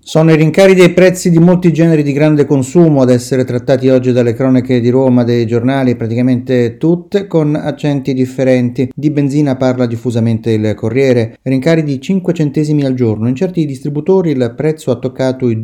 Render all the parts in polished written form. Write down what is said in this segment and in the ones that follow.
Sono i rincari dei prezzi di molti generi di grande consumo ad essere trattati oggi dalle cronache di Roma, dei giornali, praticamente tutte con accenti differenti. Di benzina parla diffusamente il Corriere, rincari di 5 centesimi al giorno. In certi distributori il prezzo ha toccato i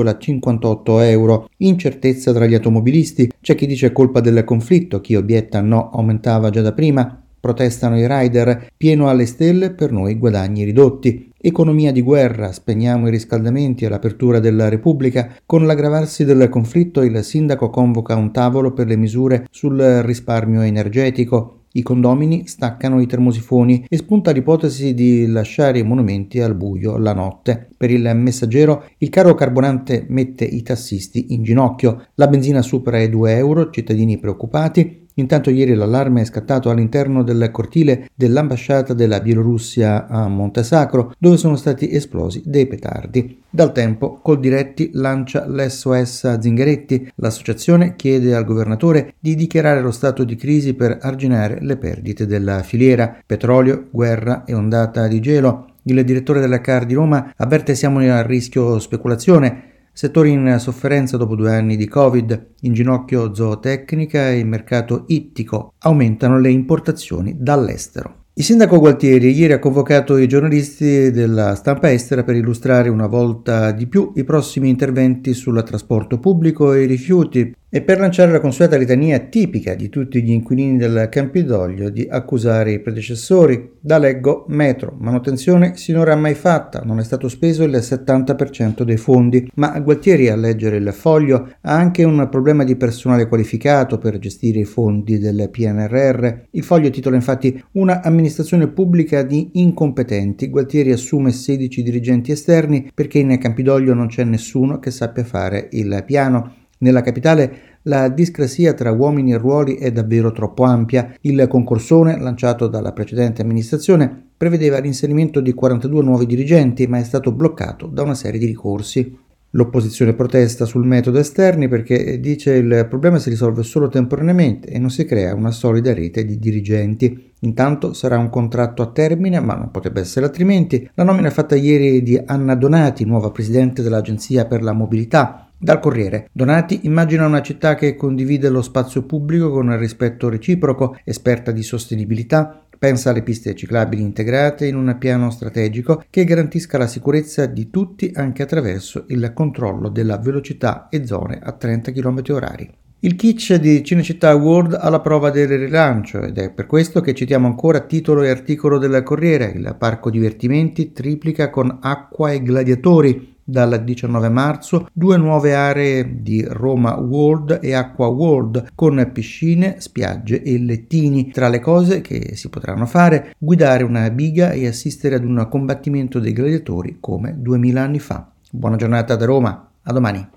2,58 euro. Incertezza tra gli automobilisti, c'è chi dice colpa del conflitto, chi obietta no, aumentava già da prima. Protestano i rider, pieno alle stelle, per noi guadagni ridotti. Economia di guerra, spegniamo i riscaldamenti all'apertura della Repubblica. Con l'aggravarsi del conflitto il sindaco convoca un tavolo per le misure sul risparmio energetico. I condomini staccano i termosifoni e spunta l'ipotesi di lasciare i monumenti al buio la notte. Per il Messaggero il caro carburante mette i tassisti in ginocchio. La benzina supera i 2 euro, cittadini preoccupati. Intanto ieri l'allarme è scattato all'interno del cortile dell'ambasciata della Bielorussia a Montesacro, dove sono stati esplosi dei petardi. Dal Tempo, Coldiretti lancia l'SOS a Zingaretti. L'associazione chiede al governatore di dichiarare lo stato di crisi per arginare le perdite della filiera. Petrolio, guerra e ondata di gelo. Il direttore della CAR di Roma avverte siamo a rischio speculazione. Settori in sofferenza dopo 2 anni di Covid, in ginocchio zootecnica e il mercato ittico, aumentano le importazioni dall'estero. Il sindaco Gualtieri ieri ha convocato i giornalisti della stampa estera per illustrare una volta di più i prossimi interventi sul trasporto pubblico e i rifiuti e per lanciare la consueta litania tipica di tutti gli inquilini del Campidoglio di accusare i predecessori. Da leggo metro, manutenzione sinora mai fatta, non è stato speso il 70% dei fondi, ma Gualtieri a leggere il foglio ha anche un problema di personale qualificato per gestire i fondi del PNRR. Il foglio titola infatti una amministrazione pubblica di incompetenti. Gualtieri assume 16 dirigenti esterni perché in Campidoglio non c'è nessuno che sappia fare il piano. Nella capitale la discrasia tra uomini e ruoli è davvero troppo ampia. Il concorsone lanciato dalla precedente amministrazione prevedeva l'inserimento di 42 nuovi dirigenti, ma è stato bloccato da una serie di ricorsi. L'opposizione protesta sul metodo esterni perché dice il problema si risolve solo temporaneamente e non si crea una solida rete di dirigenti. Intanto sarà un contratto a termine, ma non potrebbe essere altrimenti. La nomina fatta ieri di Anna Donati, nuova presidente dell'Agenzia per la Mobilità. Dal Corriere, Donati immagina una città che condivide lo spazio pubblico con rispetto reciproco, esperta di sostenibilità, pensa alle piste ciclabili integrate in un piano strategico che garantisca la sicurezza di tutti anche attraverso il controllo della velocità e zone a 30 km/h. Il kitsch di Cinecittà World alla prova del rilancio ed è per questo che citiamo ancora titolo e articolo del Corriere. Il parco divertimenti triplica con acqua e gladiatori. Dal 19 marzo 2 nuove aree di Roma World e Acqua World con piscine, spiagge e lettini. Tra le cose che si potranno fare, guidare una biga e assistere ad un combattimento dei gladiatori come 2000 anni fa. Buona giornata da Roma, a domani.